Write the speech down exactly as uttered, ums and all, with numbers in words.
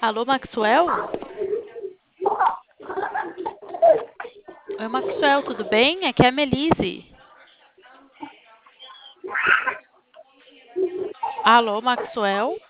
Alô, Maxwell? Oi, Maxwell, tudo bem? Aqui é a Melise. Alô, Maxwell?